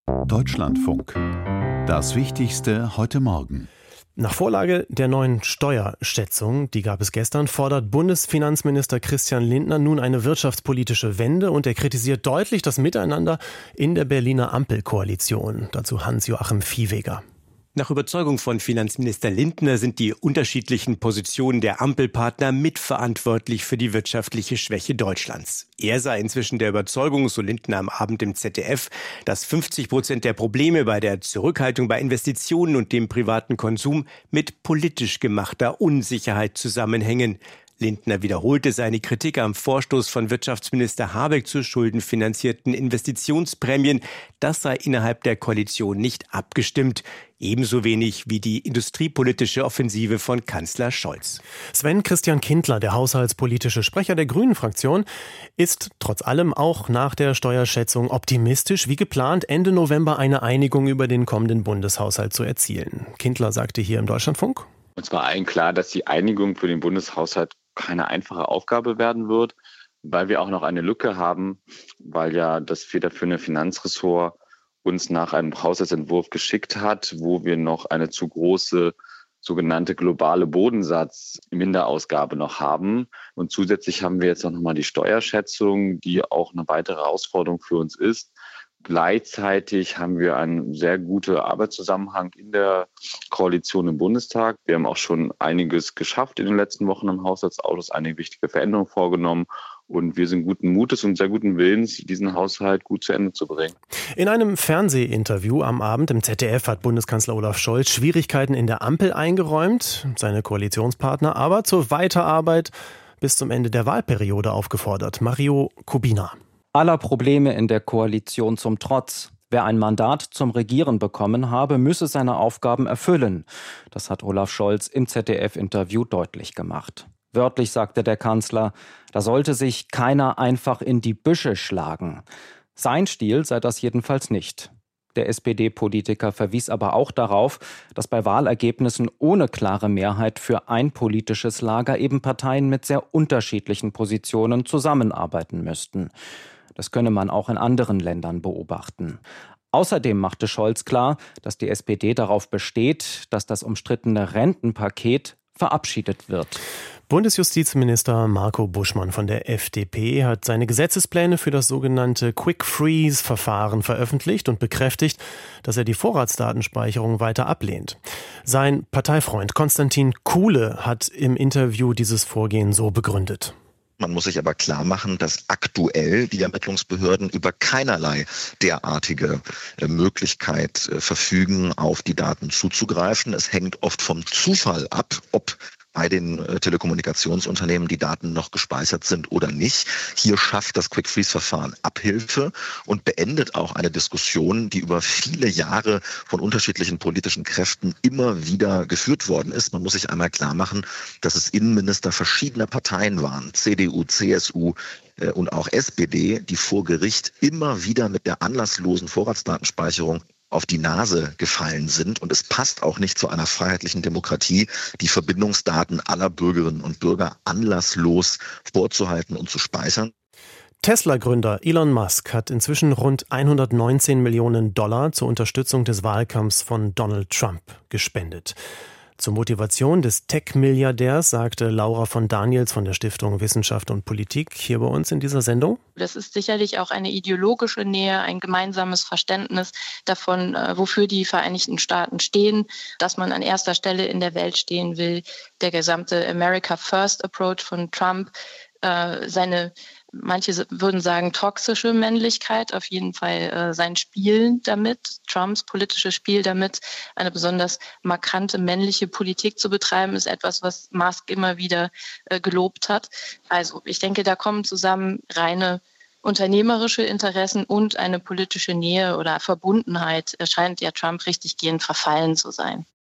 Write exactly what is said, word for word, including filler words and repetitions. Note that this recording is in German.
Deutschlandfunk. Das Wichtigste heute Morgen. Nach Vorlage der neuen Steuerschätzung, die gab es gestern, fordert Bundesfinanzminister Christian Lindner nun eine wirtschaftspolitische Wende und er kritisiert deutlich das Miteinander in der Berliner Ampelkoalition. Dazu Hans-Joachim Viehweger. Nach Überzeugung von Finanzminister Lindner sind die unterschiedlichen Positionen der Ampelpartner mitverantwortlich für die wirtschaftliche Schwäche Deutschlands. Er sei inzwischen der Überzeugung, so Lindner am Abend im Z D F, dass fünfzig Prozent der Probleme bei der Zurückhaltung bei Investitionen und dem privaten Konsum mit politisch gemachter Unsicherheit zusammenhängen. Lindner wiederholte seine Kritik am Vorstoß von Wirtschaftsminister Habeck zu schuldenfinanzierten Investitionsprämien. Das sei innerhalb der Koalition nicht abgestimmt. Ebenso wenig wie die industriepolitische Offensive von Kanzler Scholz. Sven Christian Kindler, der haushaltspolitische Sprecher der Grünen-Fraktion, ist trotz allem auch nach der Steuerschätzung optimistisch, wie geplant, Ende November eine Einigung über den kommenden Bundeshaushalt zu erzielen. Kindler sagte hier im Deutschlandfunk: Uns war allen klar, dass die Einigung für den Bundeshaushalt keine einfache Aufgabe werden wird, weil wir auch noch eine Lücke haben, weil ja das federführende Finanzressort uns nach einem Haushaltsentwurf geschickt hat, wo wir noch eine zu große sogenannte globale Bodensatz-Minderausgabe noch haben. Und zusätzlich haben wir jetzt noch mal die Steuerschätzung, die auch eine weitere Herausforderung für uns ist. Gleichzeitig haben wir einen sehr guten Arbeitszusammenhang in der Koalition im Bundestag. Wir haben auch schon einiges geschafft in den letzten Wochen im Haushaltsausschuss, einige wichtige Veränderungen vorgenommen. Und wir sind guten Mutes und sehr guten Willens, diesen Haushalt gut zu Ende zu bringen. In einem Fernsehinterview am Abend im Z D F hat Bundeskanzler Olaf Scholz Schwierigkeiten in der Ampel eingeräumt, seine Koalitionspartner aber zur Weiterarbeit bis zum Ende der Wahlperiode aufgefordert. Mario Kubina. Aller Probleme in der Koalition zum Trotz. Wer ein Mandat zum Regieren bekommen habe, müsse seine Aufgaben erfüllen. Das hat Olaf Scholz im Z D F-Interview deutlich gemacht. Wörtlich sagte der Kanzler, da sollte sich keiner einfach in die Büsche schlagen. Sein Stil sei das jedenfalls nicht. Der S P D-Politiker verwies aber auch darauf, dass bei Wahlergebnissen ohne klare Mehrheit für ein politisches Lager eben Parteien mit sehr unterschiedlichen Positionen zusammenarbeiten müssten. Das könne man auch in anderen Ländern beobachten. Außerdem machte Scholz klar, dass die S P D darauf besteht, dass das umstrittene Rentenpaket verabschiedet wird. Bundesjustizminister Marco Buschmann von der F D P hat seine Gesetzespläne für das sogenannte Quick-Freeze-Verfahren veröffentlicht und bekräftigt, dass er die Vorratsdatenspeicherung weiter ablehnt. Sein Parteifreund Konstantin Kuhle hat im Interview dieses Vorgehen so begründet. Man muss sich aber klar machen, dass aktuell die Ermittlungsbehörden über keinerlei derartige Möglichkeit verfügen, auf die Daten zuzugreifen. Es hängt oft vom Zufall ab, ob bei den Telekommunikationsunternehmen die Daten noch gespeichert sind oder nicht. Hier schafft das Quick-Freeze-Verfahren Abhilfe und beendet auch eine Diskussion, die über viele Jahre von unterschiedlichen politischen Kräften immer wieder geführt worden ist. Man muss sich einmal klar machen, dass es Innenminister verschiedener Parteien waren, C D U, C S U und auch S P D, die vor Gericht immer wieder mit der anlasslosen Vorratsdatenspeicherung auf die Nase gefallen sind. Und es passt auch nicht zu einer freiheitlichen Demokratie, die Verbindungsdaten aller Bürgerinnen und Bürger anlasslos vorzuhalten und zu speichern. Tesla-Gründer Elon Musk hat inzwischen rund hundertneunzehn Millionen Dollar zur Unterstützung des Wahlkampfs von Donald Trump gespendet. Zur Motivation des Tech-Milliardärs sagte Laura von Daniels von der Stiftung Wissenschaft und Politik hier bei uns in dieser Sendung: Das ist sicherlich auch eine ideologische Nähe, ein gemeinsames Verständnis davon, wofür die Vereinigten Staaten stehen, dass man an erster Stelle in der Welt stehen will. Der gesamte America First Approach von Trump, seine, manche würden sagen, toxische Männlichkeit, auf jeden Fall äh, sein Spiel damit, Trumps politisches Spiel damit, eine besonders markante männliche Politik zu betreiben, ist etwas, was Musk immer wieder äh, gelobt hat. Also ich denke, da kommen zusammen reine unternehmerische Interessen und eine politische Nähe oder Verbundenheit. Er scheint ja Trump richtiggehend verfallen zu sein.